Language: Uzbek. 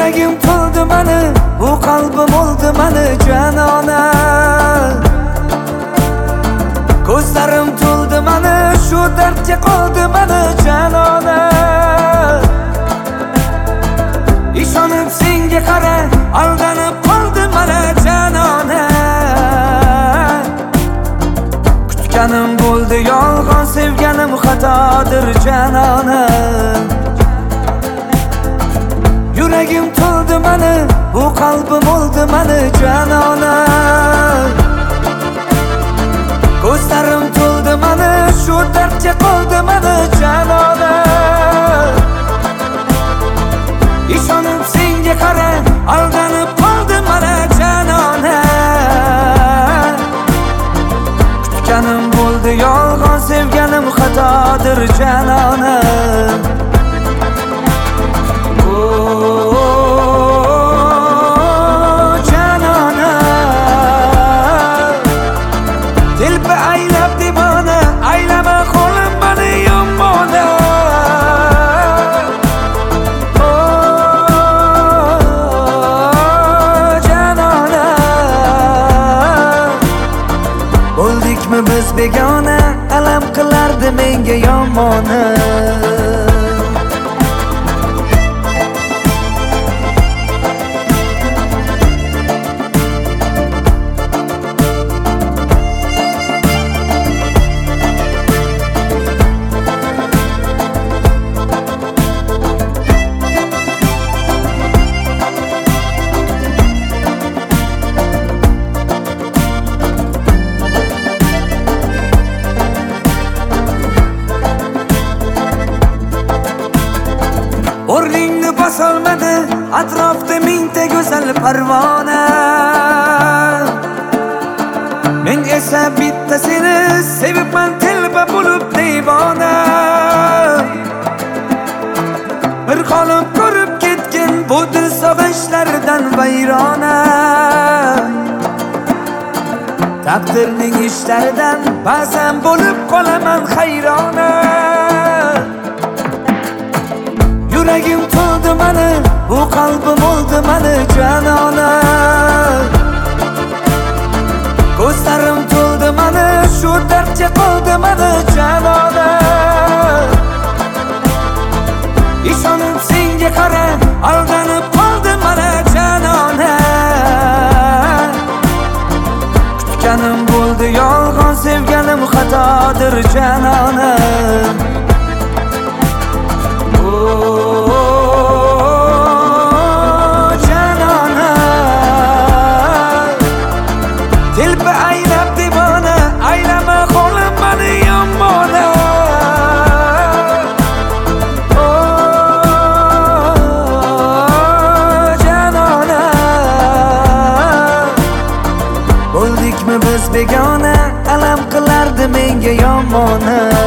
Yuragim to'ldi mani, bu qalbim oldi mani janona. Ko'zlarim to'ldi mani, shu dardga qoldi mani janona. Ishonib senga qara, aldanib qoldi mana janona. Kutganim bo'ldi yolg'on, sevganim xatodir janona. Yuragim to'ldi mani, bu qalbim oldi mani janona. Ko'zlarim to'ldi mani, shu dardga qoldi mani janona. Ishonib senga qara, aldanib qoldi mana janona. Kutganim bo'ldi yolg'on, sevganim xatodir janona. Janona, telba aylab devona, aylama qo'lim mani yomona. Janona, bo'ldikmi biz begona, alam qilardi menga yomona. O'rningni bosolmadi, atrofda mingta go'zal parvona. Men esa bitta seni sevibman, telba bo'lib devona. Bir qolib ko'rib ketgan bu dil sog'inchlardan vayrona. Taqdirning ishlaridan ba'zan bo'lib qolaman hayrona. Yuragim to'ldi mani, bu qalbim oldi mani janona. Ko'zlarim to'ldi mani, shu dardga qoldi mani janona. Ishonib senga qara, aldanib qoldi mana janona. Kutganim bo'ldi yolg'on, sevganim xatodir janona. Janona, telba aylab devona, aylama qo'lim mani yomona. Janona, bo'ldikmi biz begona, alam qilardi menga yomona.